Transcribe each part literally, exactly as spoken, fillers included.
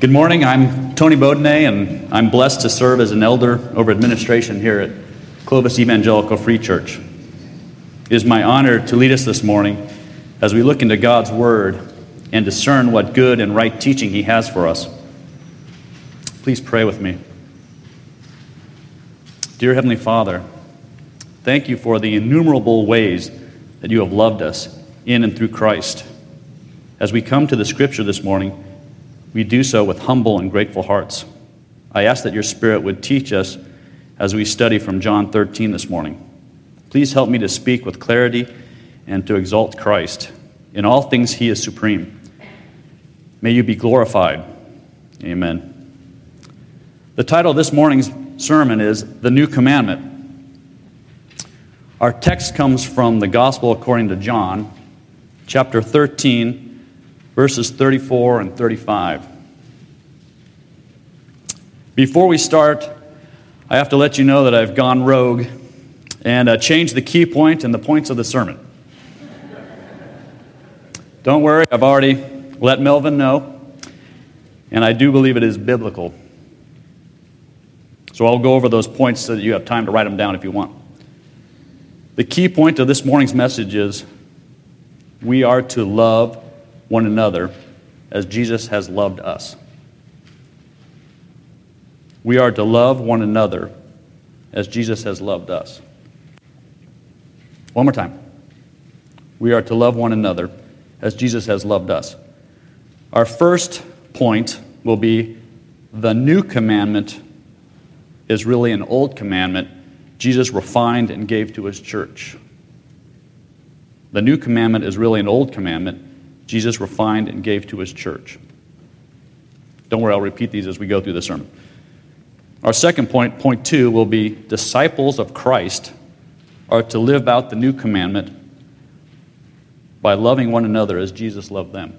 Good morning. I'm Tony Beaudenay, and I'm blessed to serve as an elder over administration here at Clovis Evangelical Free Church. It is my honor to lead us this morning as we look into God's Word and discern what good and right teaching He has for us. Please pray with me. Dear Heavenly Father, thank you for the innumerable ways that you have loved us in and through Christ. As we come to the Scripture this morning, we do so with humble and grateful hearts. I ask that your Spirit would teach us as we study from John thirteen this morning. Please help me to speak with clarity and to exalt Christ. In all things, He is supreme. May you be glorified. Amen. The title of this morning's sermon is The New Commandment. Our text comes from the Gospel according to John, chapter thirteen, verses thirty-four and thirty-five. Before we start, I have to let you know that I've gone rogue and uh, changed the key point and the points of the sermon. Don't worry, I've already let Melvin know, and I do believe it is biblical. So I'll go over those points so that you have time to write them down if you want. The key point of this morning's message is we are to love one another as Jesus has loved us. We are to love one another as Jesus has loved us. One more time. We are to love one another as Jesus has loved us. Our first point will be the new commandment is really an old commandment Jesus refined and gave to His church. The new commandment is really an old commandment Jesus refined and gave to His church. Don't worry, I'll repeat these as we go through the sermon. Our second point, point two, will be disciples of Christ are to live out the new commandment by loving one another as Jesus loved them.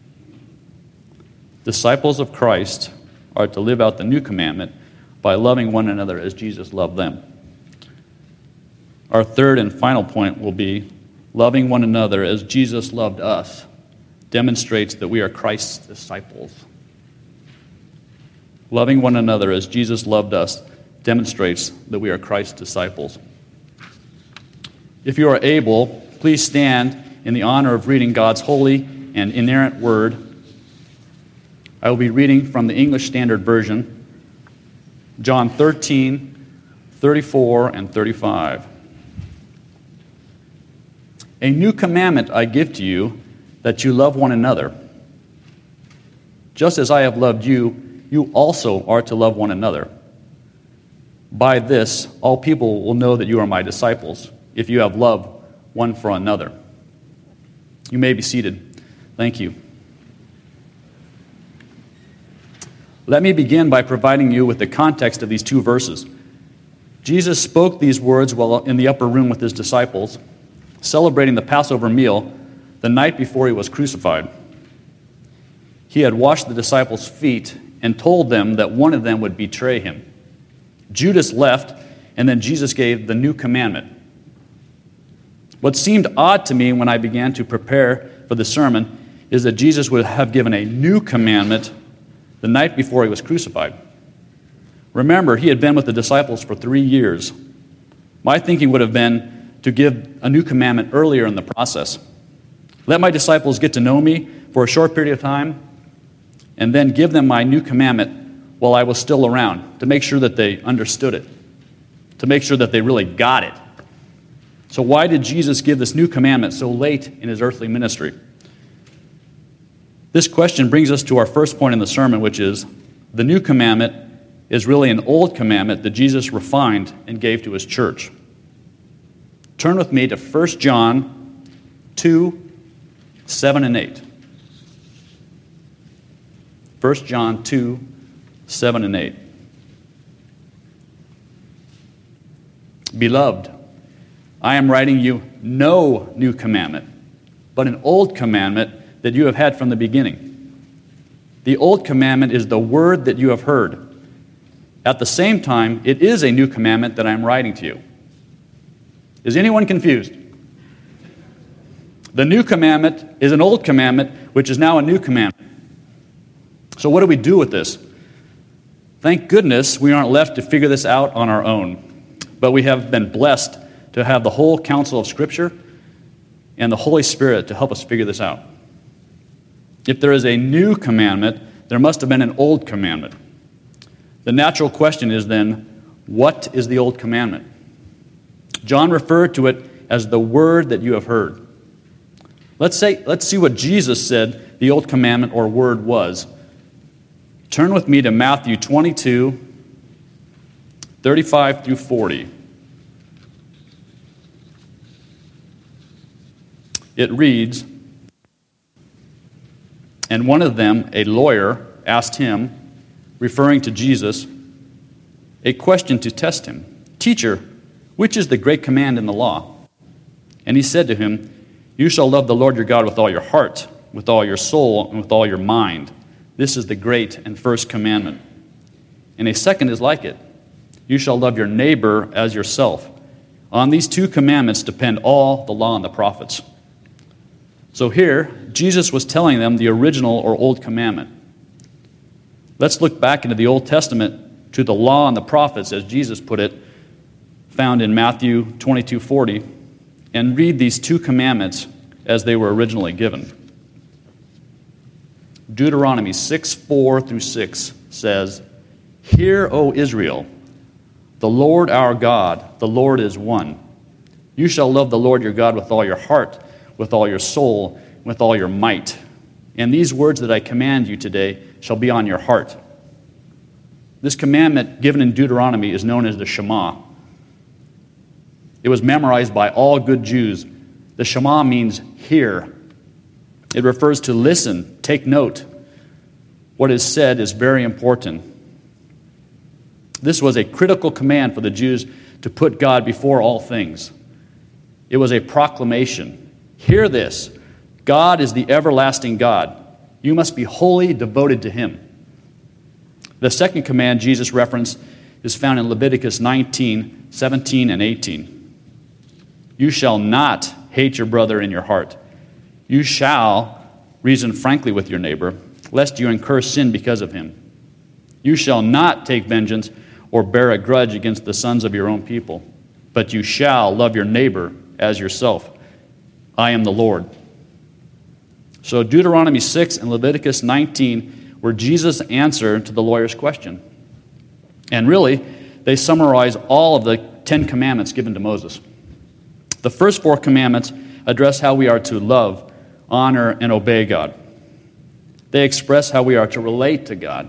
Disciples of Christ are to live out the new commandment by loving one another as Jesus loved them. Our third and final point will be loving one another as Jesus loved us demonstrates that we are Christ's disciples. Loving one another as Jesus loved us demonstrates that we are Christ's disciples. If you are able, please stand in the honor of reading God's holy and inerrant word. I will be reading from the English Standard Version, John thirteen, thirty-four, and thirty-five. A new commandment I give to you, that you love one another. Just as I have loved you, you also are to love one another. By this, all people will know that you are my disciples, if you have love one for another. You may be seated. Thank you. Let me begin by providing you with the context of these two verses. Jesus spoke these words while in the upper room with His disciples, celebrating the Passover meal the night before He was crucified. He had washed the disciples' feet and told them that one of them would betray Him. Judas left, and then Jesus gave the new commandment. What seemed odd to me when I began to prepare for the sermon is that Jesus would have given a new commandment the night before He was crucified. Remember, He had been with the disciples for three years. My thinking would have been to give a new commandment earlier in the process. Let my disciples get to know me for a short period of time, and then give them my new commandment while I was still around, to make sure that they understood it, to make sure that they really got it. So why did Jesus give this new commandment so late in His earthly ministry? This question brings us to our first point in the sermon, which is the new commandment is really an old commandment that Jesus refined and gave to His church. Turn with me to First John two, seven and eight. First John two, seven and eight. Beloved, I am writing you no new commandment, but an old commandment that you have had from the beginning. The old commandment is the word that you have heard. At the same time, it is a new commandment that I am writing to you. Is anyone confused? The new commandment is an old commandment, which is now a new commandment. So what do we do with this? Thank goodness we aren't left to figure this out on our own, but we have been blessed to have the whole counsel of Scripture and the Holy Spirit to help us figure this out. If there is a new commandment, there must have been an old commandment. The natural question is then, what is the old commandment? John referred to it as the word that you have heard. Let's say, let's see what Jesus said the old commandment or word was. Turn with me to Matthew twenty-two, thirty-five through forty. It reads, "And one of them, a lawyer, asked him, referring to Jesus, a question to test him. 'Teacher, which is the great command in the law?' And he said to him, 'You shall love the Lord your God with all your heart, with all your soul, and with all your mind. This is the great and first commandment. And a second is like it. You shall love your neighbor as yourself. On these two commandments depend all the law and the prophets.'" So here, Jesus was telling them the original or old commandment. Let's look back into the Old Testament to the law and the prophets, as Jesus put it, found in Matthew twenty-two forty, and read these two commandments as they were originally given. Deuteronomy six four through six says, "Hear, O Israel, the Lord our God, the Lord is one. You shall love the Lord your God with all your heart, with all your soul, with all your might. And these words that I command you today shall be on your heart." This commandment given in Deuteronomy is known as the Shema. It was memorized by all good Jews. The Shema means hear. It refers to listen, take note. What is said is very important. This was a critical command for the Jews to put God before all things. It was a proclamation. Hear this. God is the everlasting God. You must be wholly devoted to Him. The second command Jesus referenced is found in Leviticus nineteen, seventeen, and eighteen. "You shall not hate your brother in your heart. You shall reason frankly with your neighbor, lest you incur sin because of him. You shall not take vengeance or bear a grudge against the sons of your own people, but you shall love your neighbor as yourself. I am the Lord." So Deuteronomy six and Leviticus nineteen were Jesus' answer to the lawyer's question. And really, they summarize all of the Ten Commandments given to Moses. The first four commandments address how we are to love, honor, and obey God. They express how we are to relate to God.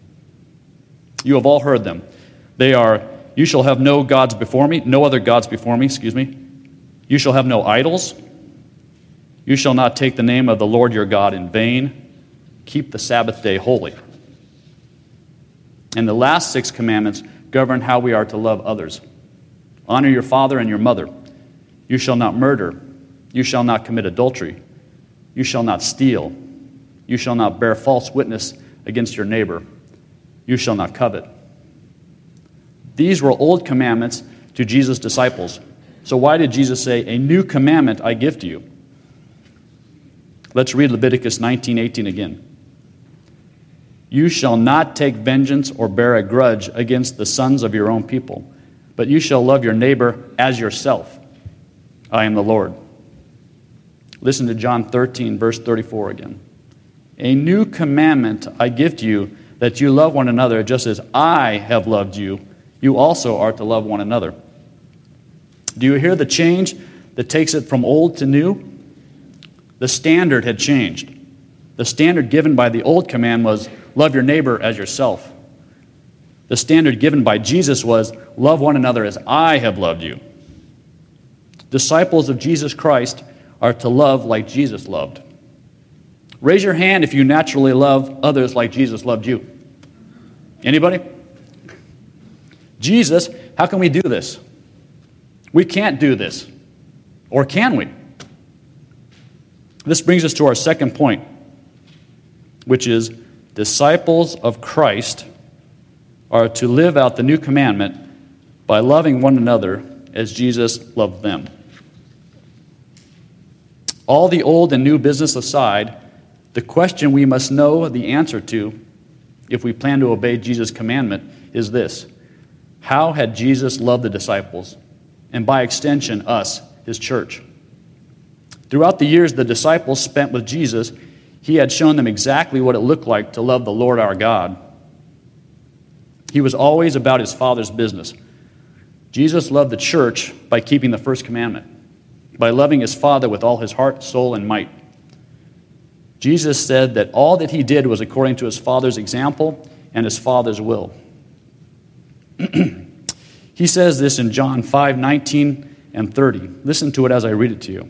You have all heard them. They are, "You shall have no gods before me, no other gods before me, excuse me. You shall have no idols. You shall not take the name of the Lord your God in vain. Keep the Sabbath day holy." And the last six commandments govern how we are to love others. "Honor your father and your mother. You shall not murder. You shall not commit adultery. You shall not steal. You shall not bear false witness against your neighbor. You shall not covet." These were old commandments to Jesus' disciples. So why did Jesus say, "A new commandment I give to you"? Let's read Leviticus nineteen eighteen again. "You shall not take vengeance or bear a grudge against the sons of your own people, but you shall love your neighbor as yourself. I am the Lord." Listen to John thirteen, verse thirty-four again. "A new commandment I give to you, that you love one another just as I have loved you. You also are to love one another." Do you hear the change that takes it from old to new? The standard had changed. The standard given by the old command was, "Love your neighbor as yourself." The standard given by Jesus was, "Love one another as I have loved you." Disciples of Jesus Christ are to love like Jesus loved. Raise your hand if you naturally love others like Jesus loved you. Anybody? Jesus, how can we do this? We can't do this. Or can we? This brings us to our second point, which is disciples of Christ are to live out the new commandment by loving one another as Jesus loved them. All the old and new business aside, the question we must know the answer to if we plan to obey Jesus' commandment, is this: how had Jesus loved the disciples, and by extension, us, his church? Throughout the years the disciples spent with Jesus, he had shown them exactly what it looked like to love the Lord our God. He was always about his Father's business. Jesus loved the church by keeping the first commandment, by loving his Father with all his heart, soul, and might. Jesus said that all that he did was according to his Father's example and his Father's will. He says this in John five nineteen and thirty. Listen to it as I read it to you.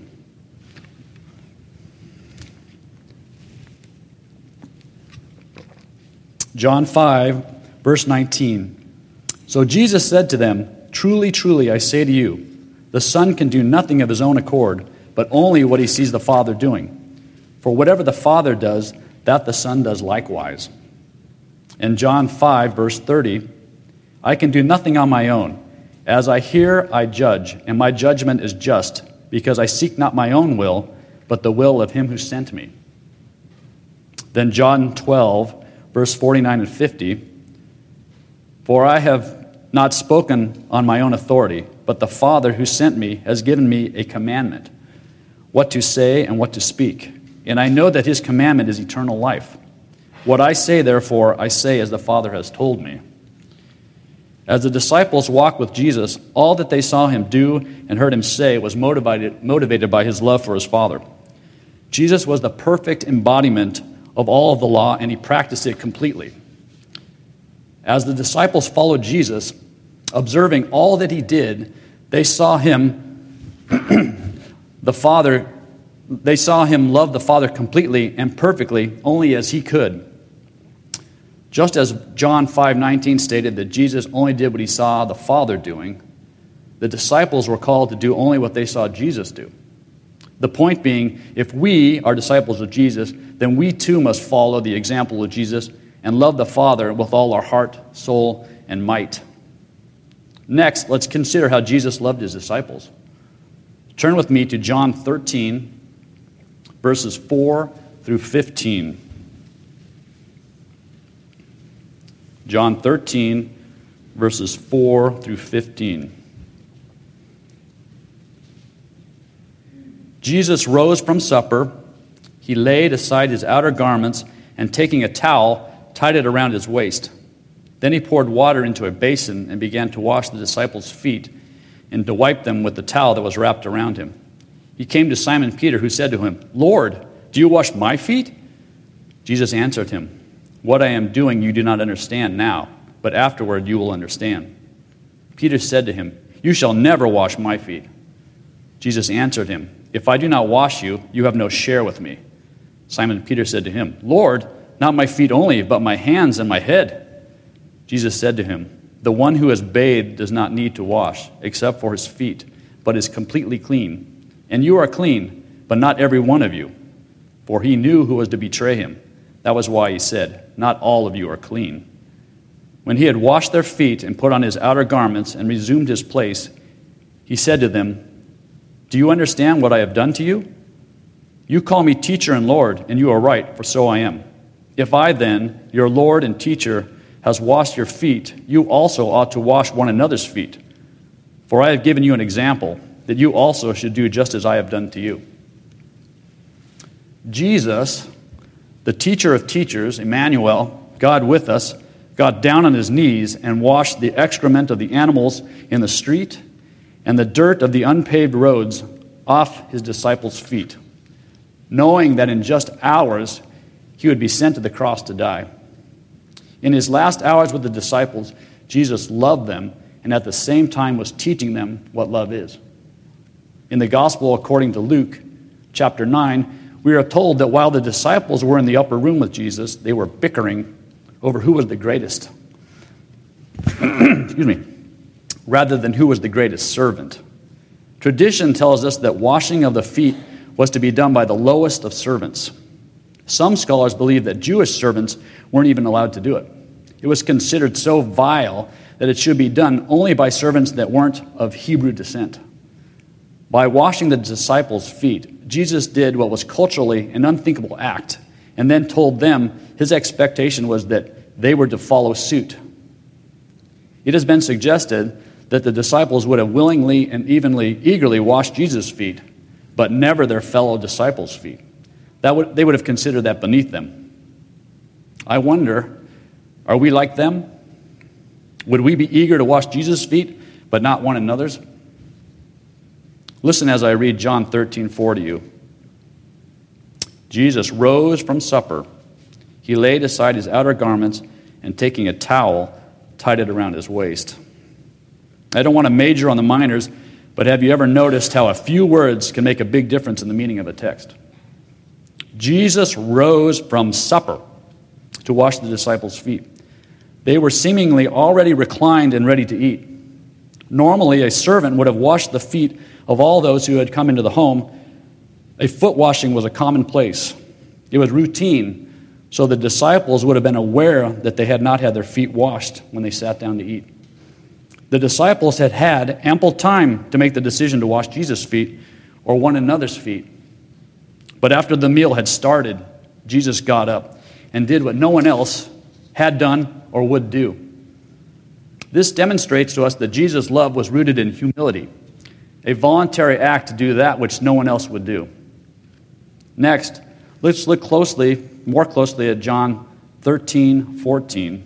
John five, verse nineteen. So Jesus said to them, "Truly, truly, I say to you, the Son can do nothing of his own accord, but only what he sees the Father doing. For whatever the Father does, that the Son does likewise." In John five, verse thirty, "I can do nothing on my own. As I hear, I judge, and my judgment is just, because I seek not my own will, but the will of him who sent me." Then John twelve, verse forty-nine and fifty, "For I have not spoken on my own authority, but the Father who sent me has given me a commandment, what to say and what to speak. And I know that his commandment is eternal life. What I say, therefore, I say as the Father has told me." As the disciples walked with Jesus, all that they saw him do and heard him say was motivated, motivated by his love for his Father. Jesus was the perfect embodiment of all of the law, and he practiced it completely. As the disciples followed Jesus, observing all that he did, they saw him, the Father, they saw him love the Father completely and perfectly, only as he could. Just as John five nineteen stated that Jesus only did what he saw the Father doing, the disciples were called to do only what they saw Jesus do. The point being, if we are disciples of Jesus, then we too must follow the example of Jesus and love the Father with all our heart, soul, and might. Next, let's consider how Jesus loved his disciples. Turn with me to John thirteen, verses four through fifteen. John thirteen, verses four through fifteen. Jesus rose from supper. He laid aside his outer garments, and taking a towel, tied it around his waist. Then he poured water into a basin and began to wash the disciples' feet and to wipe them with the towel that was wrapped around him. He came to Simon Peter, who said to him, "Lord, do you wash my feet?" Jesus answered him, "What I am doing you do not understand now, but afterward you will understand." Peter said to him, "You shall never wash my feet." Jesus answered him, "If I do not wash you, you have no share with me." Simon Peter said to him, "Lord, not my feet only, but my hands and my head." Jesus said to him, "The one who is bathed does not need to wash, except for his feet, but is completely clean. And you are clean, but not every one of you." For he knew who was to betray him. That was why he said, "Not all of you are clean." When he had washed their feet and put on his outer garments and resumed his place, he said to them, "Do you understand what I have done to you? You call me teacher and Lord, and you are right, for so I am. If I then, your Lord and teacher, has washed your feet, you also ought to wash one another's feet. For I have given you an example, that you also should do just as I have done to you." Jesus, the teacher of teachers, Emmanuel, God with us, got down on his knees and washed the excrement of the animals in the street and the dirt of the unpaved roads off his disciples' feet, knowing that in just hours he would be sent to the cross to die. In his last hours with the disciples, Jesus loved them and at the same time was teaching them what love is. In the Gospel according to Luke, chapter nine, we are told that while the disciples were in the upper room with Jesus, they were bickering over who was the greatest. Excuse me. Rather than who was the greatest servant. Tradition tells us that washing of the feet was to be done by the lowest of servants. Some scholars believe that Jewish servants weren't even allowed to do it. It was considered so vile that it should be done only by servants that weren't of Hebrew descent. By washing the disciples' feet, Jesus did what was culturally an unthinkable act, and then told them his expectation was that they were to follow suit. It has been suggested that the disciples would have willingly and evenly, eagerly washed Jesus' feet, but never their fellow disciples' feet. That would, they would have considered that beneath them. I wonder, are we like them? Would we be eager to wash Jesus' feet, but not one another's? Listen as I read John thirteen four to you. Jesus rose from supper. He laid aside his outer garments, and taking a towel, tied it around his waist. I don't want to major on the minors, but have you ever noticed how a few words can make a big difference in the meaning of a text? Jesus rose from supper to wash the disciples' feet. They were seemingly already reclined and ready to eat. Normally, a servant would have washed the feet of all those who had come into the home. A foot washing was a commonplace. It was routine, so the disciples would have been aware that they had not had their feet washed when they sat down to eat. The disciples had had ample time to make the decision to wash Jesus' feet or one another's feet. But after the meal had started, Jesus got up and did what no one else had done or would do. This demonstrates to us that Jesus' love was rooted in humility, a voluntary act to do that which no one else would do. Next, let's look closely, more closely at John thirteen fourteen.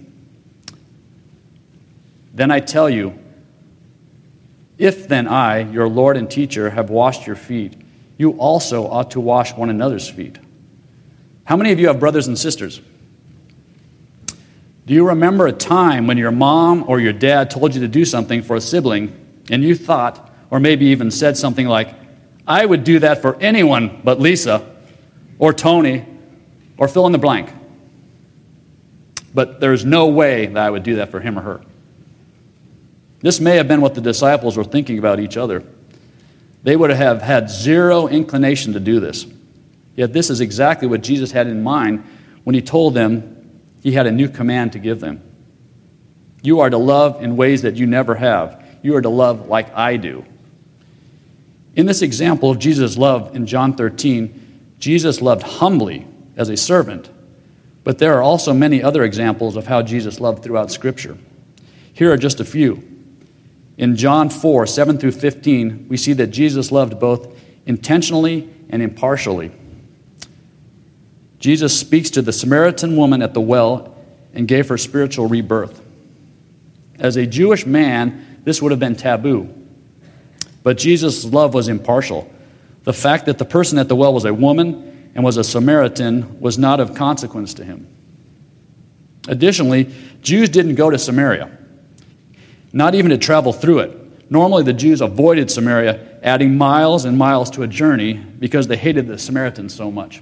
Then I tell you, if then I, your Lord and teacher, have washed your feet, you also ought to wash one another's feet. How many of you have brothers and sisters? Do you remember a time when your mom or your dad told you to do something for a sibling, and you thought, or maybe even said something like, I would do that for anyone but Lisa, or Tony, or fill in the blank. But there's no way that I would do that for him or her. This may have been what the disciples were thinking about each other. They would have had zero inclination to do this. Yet this is exactly what Jesus had in mind when he told them he had a new command to give them. You are to love in ways that you never have. You are to love like I do. In this example of Jesus' love in John thirteen, Jesus loved humbly as a servant, but there are also many other examples of how Jesus loved throughout Scripture. Here are just a few. In John four, seven through fifteen, we see that Jesus loved both intentionally and impartially. Jesus speaks to the Samaritan woman at the well and gave her spiritual rebirth. As a Jewish man, this would have been taboo. But Jesus' love was impartial. The fact that the person at the well was a woman and was a Samaritan was not of consequence to him. Additionally, Jews didn't go to Samaria, not even to travel through it. Normally, the Jews avoided Samaria, adding miles and miles to a journey because they hated the Samaritans so much.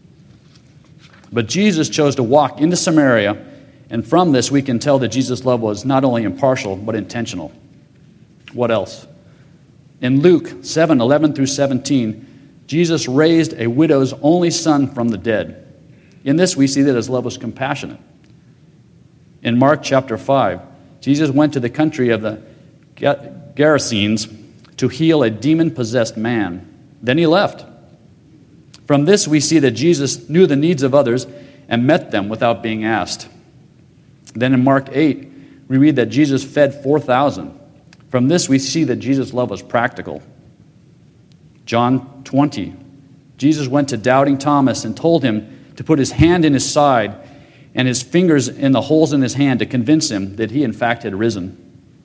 But Jesus chose to walk into Samaria, and from this we can tell that Jesus' love was not only impartial, but intentional. What else? In Luke seven, eleven through seventeen, Jesus raised a widow's only son from the dead. In this we see that his love was compassionate. In Mark chapter five, Jesus went to the country of the Gerasenes to heal a demon-possessed man. Then he left. From this we see that Jesus knew the needs of others and met them without being asked. Then in Mark eight, we read that Jesus fed four thousand. From this we see that Jesus' love was practical. John twenty, Jesus went to doubting Thomas and told him to put his hand in his side and his fingers in the holes in his hand to convince him that he in fact had risen.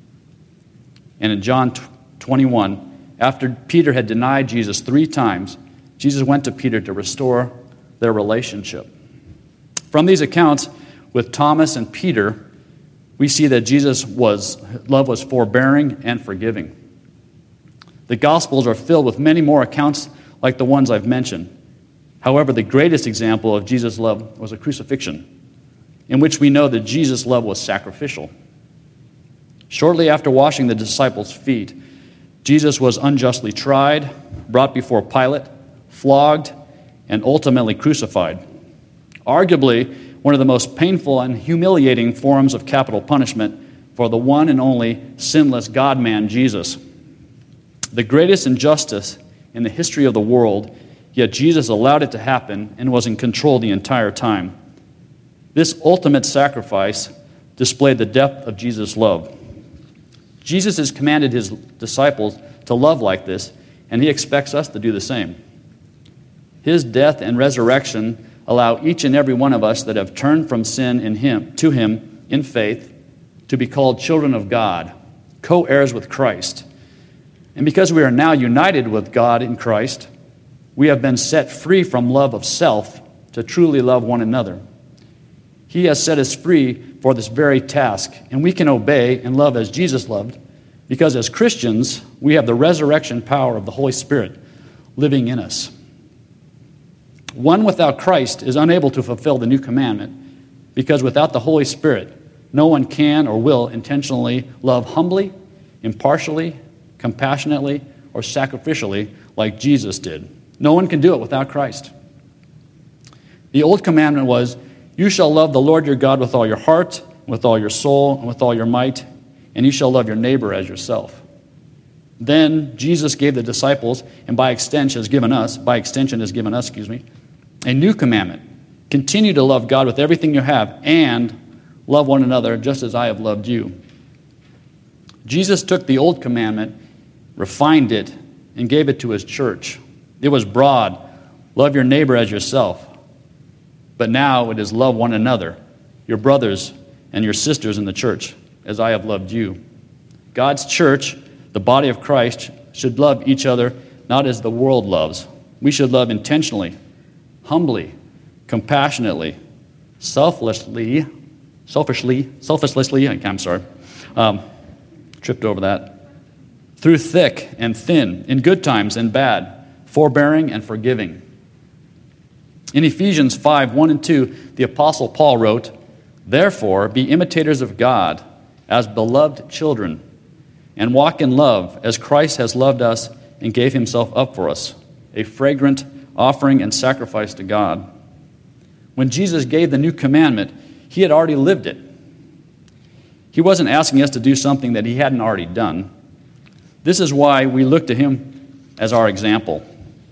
And in John twenty-one, after Peter had denied Jesus three times, Jesus went to Peter to restore their relationship. From these accounts with Thomas and Peter, we see that Jesus' was love was forbearing and forgiving. The Gospels are filled with many more accounts like the ones I've mentioned. However, the greatest example of Jesus' love was a crucifixion, in which we know that Jesus' love was sacrificial. Shortly after washing the disciples' feet, Jesus was unjustly tried, brought before Pilate, flogged, and ultimately crucified. Arguably, one of the most painful and humiliating forms of capital punishment for the one and only sinless God-man, Jesus. The greatest injustice in the history of the world, yet Jesus allowed it to happen and was in control the entire time. This ultimate sacrifice displayed the depth of Jesus' love. Jesus has commanded his disciples to love like this, and he expects us to do the same. His death and resurrection allow each and every one of us that have turned from sin in him to him in faith to be called children of God, co-heirs with Christ. And because we are now united with God in Christ, we have been set free from love of self to truly love one another. He has set us free for this very task, and we can obey and love as Jesus loved, because as Christians, we have the resurrection power of the Holy Spirit living in us. One without Christ is unable to fulfill the new commandment, because without the Holy Spirit, no one can or will intentionally love humbly, impartially, compassionately, or sacrificially like Jesus did. No one can do it without Christ. The old commandment was, "You shall love the Lord your God with all your heart, with all your soul, and with all your might, and you shall love your neighbor as yourself." Then Jesus gave the disciples, and by extension has given us, by extension has given us, excuse me, a new commandment. Continue to love God with everything you have, and love one another just as I have loved you. Jesus took the old commandment, refined it, and gave it to his church. It was broad, love your neighbor as yourself. But now it is love one another, your brothers and your sisters in the church, as I have loved you. God's church, the body of Christ, should love each other not as the world loves. We should love intentionally, humbly, compassionately, selflessly, selfishly, selflessly, I'm sorry, um, tripped over that, through thick and thin, in good times and bad, forbearing and forgiving. In Ephesians five, one and two, the Apostle Paul wrote, "Therefore, be imitators of God as beloved children, and walk in love as Christ has loved us and gave himself up for us, a fragrant offering and sacrifice to God." When Jesus gave the new commandment, he had already lived it. He wasn't asking us to do something that he hadn't already done. This is why we look to him as our example.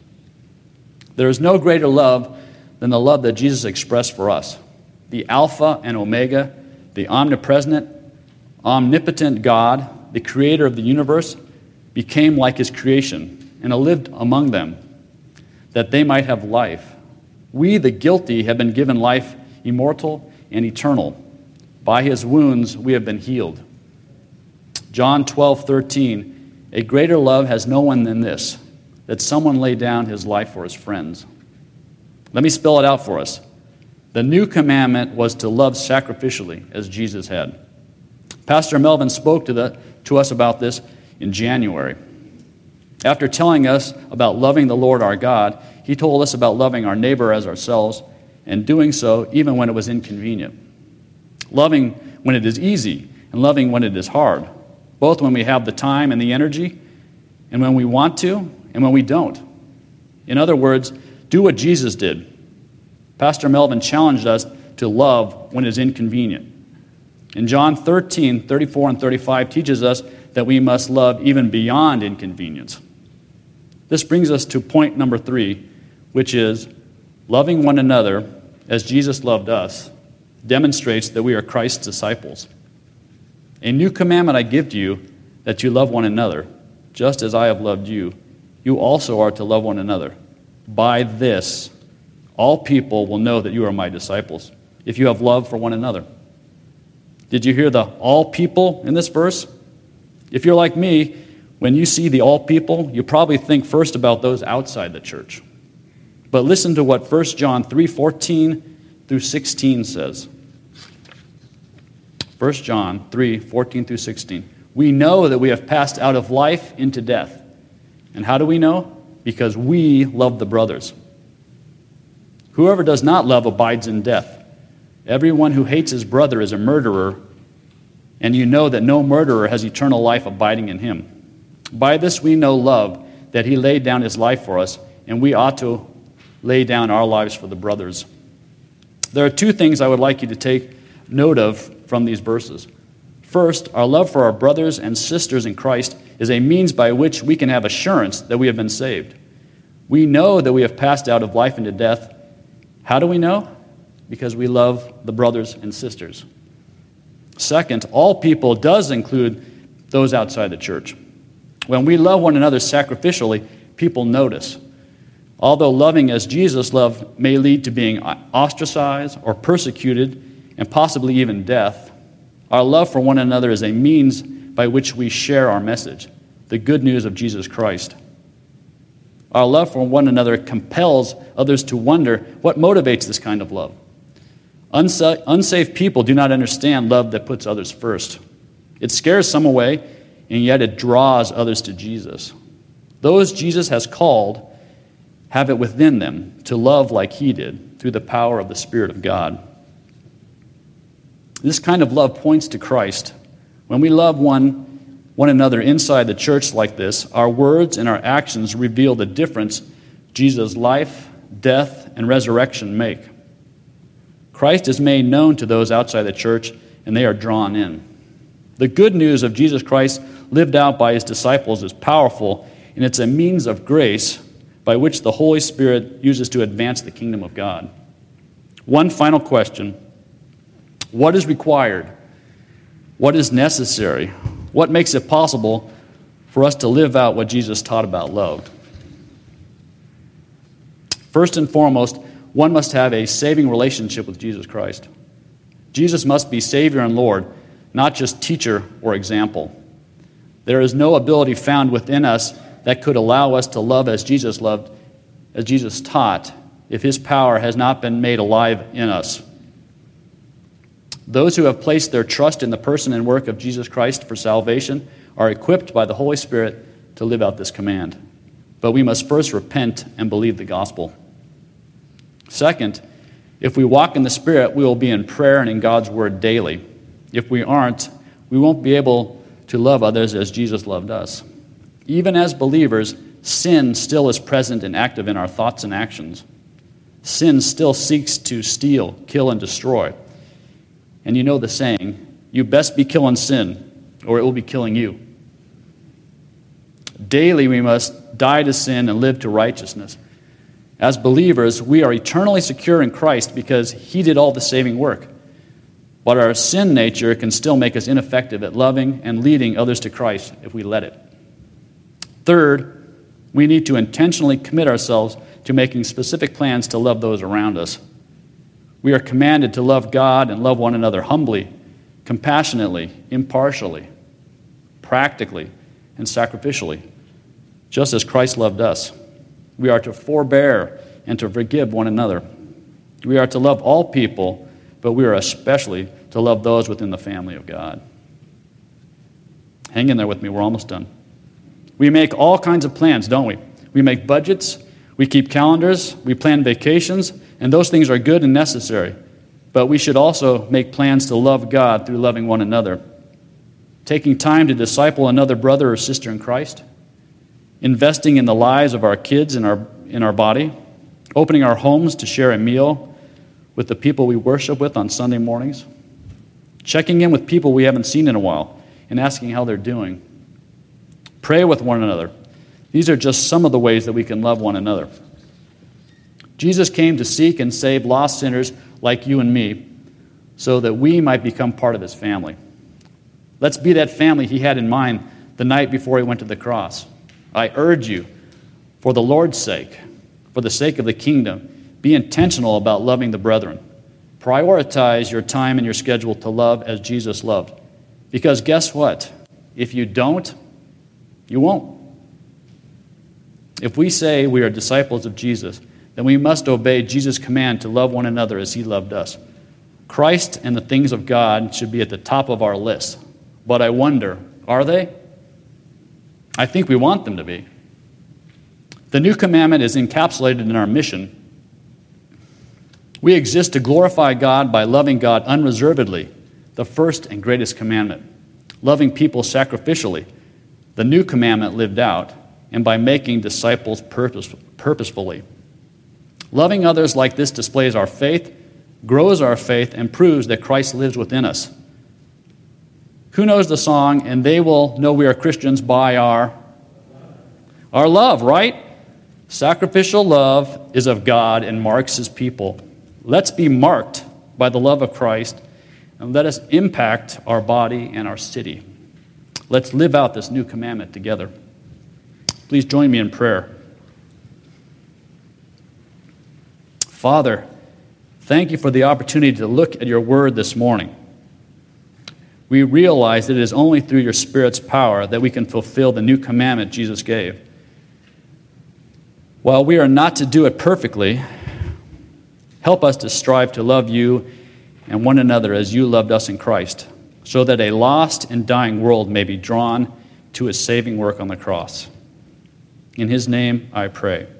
There is no greater love than the love that Jesus expressed for us. The Alpha and Omega, the omnipresent, omnipotent God, the creator of the universe, became like his creation and lived among them, that they might have life. We, the guilty, have been given life immortal and eternal. By his wounds we have been healed. John twelve thirteen, a greater love has no one than this, that someone lay down his life for his friends. Let me spell it out for us. The new commandment was to love sacrificially, as Jesus had. Pastor Melvin spoke to, the, to us about this in January. After telling us about loving the Lord our God, he told us about loving our neighbor as ourselves, and doing so even when it was inconvenient. Loving when it is easy, and loving when it is hard, both when we have the time and the energy, and when we want to, and when we don't. In other words, do what Jesus did. Pastor Melvin challenged us to love when it is inconvenient. And John thirteen, thirty-four and thirty-five teaches us that we must love even beyond inconvenience. This brings us to point number three, which is loving one another as Jesus loved us demonstrates that we are Christ's disciples. A new commandment I give to you, that you love one another, just as I have loved you. You also are to love one another. By this, all people will know that you are my disciples, if you have love for one another. Did you hear the all people in this verse? If you're like me, when you see the all people, you probably think first about those outside the church. But listen to what First John three fourteen through sixteen says. First John three fourteen through sixteen. We know that we have passed out of life into death. And how do we know? Because we love the brothers. Whoever does not love abides in death. Everyone who hates his brother is a murderer, and you know that no murderer has eternal life abiding in him. By this we know love, that he laid down his life for us, and we ought to lay down our lives for the brothers. There are two things I would like you to take note of from these verses. First, our love for our brothers and sisters in Christ is a means by which we can have assurance that we have been saved. We know that we have passed out of life into death. How do we know? because we love the brothers and sisters. Second, all people does include those outside the church. When we love one another sacrificially, people notice. Although loving as Jesus loved may lead to being ostracized or persecuted and possibly even death, our love for one another is a means by which we share our message, the good news of Jesus Christ. Our love for one another compels others to wonder what motivates this kind of love. Unsa- unsaved people do not understand love that puts others first. It scares some away, and yet it draws others to Jesus. Those Jesus has called have it within them to love like he did through the power of the Spirit of God. This kind of love points to Christ. When we love one, one another inside the church like this, our words and our actions reveal the difference Jesus' life, death, and resurrection make. Christ is made known to those outside the church, and they are drawn in. The good news of Jesus Christ lived out by his disciples is powerful, and it's a means of grace by which the Holy Spirit uses to advance the kingdom of God. One final question. What is required? What is necessary? What makes it possible for us to live out what Jesus taught about love? First and foremost, one must have a saving relationship with Jesus Christ. Jesus must be Savior and Lord, not just teacher or example. There is no ability found within us that could allow us to love as Jesus loved, as Jesus taught, if his power has not been made alive in us. Those who have placed their trust in the person and work of Jesus Christ for salvation are equipped by the Holy Spirit to live out this command. But we must first repent and believe the gospel. Second, if we walk in the Spirit, we will be in prayer and in God's word daily. If we aren't, we won't be able to love others as Jesus loved us. Even as believers, sin still is present and active in our thoughts and actions. Sin still seeks to steal, kill, and destroy. And you know the saying, you best be killing sin, or it will be killing you. Daily we must die to sin and live to righteousness. As believers, we are eternally secure in Christ because he did all the saving work. But our sin nature can still make us ineffective at loving and leading others to Christ if we let it. Third, we need to intentionally commit ourselves to making specific plans to love those around us. We are commanded to love God and love one another humbly, compassionately, impartially, practically, and sacrificially, just as Christ loved us. We are to forbear and to forgive one another. We are to love all people, but we are especially to love those within the family of God. Hang in there with me, we're almost done. We make all kinds of plans, don't we? We make budgets, we keep calendars, we plan vacations, and those things are good and necessary. But we should also make plans to love God through loving one another. Taking time to disciple another brother or sister in Christ, investing in the lives of our kids in our, in our body, opening our homes to share a meal with the people we worship with on Sunday mornings, checking in with people we haven't seen in a while and asking how they're doing. Pray with one another. These are just some of the ways that we can love one another. Jesus came to seek and save lost sinners like you and me so that we might become part of his family. Let's be that family he had in mind the night before he went to the cross. I urge you, for the Lord's sake, for the sake of the kingdom, be intentional about loving the brethren. Prioritize your time and your schedule to love as Jesus loved. Because guess what? If you don't, you won't. If we say we are disciples of Jesus, then we must obey Jesus' command to love one another as he loved us. Christ and the things of God should be at the top of our list. But I wonder, are they? I think we want them to be. The new commandment is encapsulated in our mission. We exist to glorify God by loving God unreservedly, the first and greatest commandment. Loving people sacrificially, the new commandment lived out, and by making disciples purpose, purposefully. Loving others like this displays our faith, grows our faith, and proves that Christ lives within us. Who knows the song, and they will know we are Christians by our, our love, right? Sacrificial love is of God and marks his people. Let's be marked by the love of Christ, and let us impact our body and our city. Let's live out this new commandment together. Please join me in prayer. Father, thank you for the opportunity to look at your word this morning. We realize that it is only through your Spirit's power that we can fulfill the new commandment Jesus gave. While we are not to do it perfectly, help us to strive to love you and one another as you loved us in Christ, so that a lost and dying world may be drawn to his saving work on the cross. In his name I pray.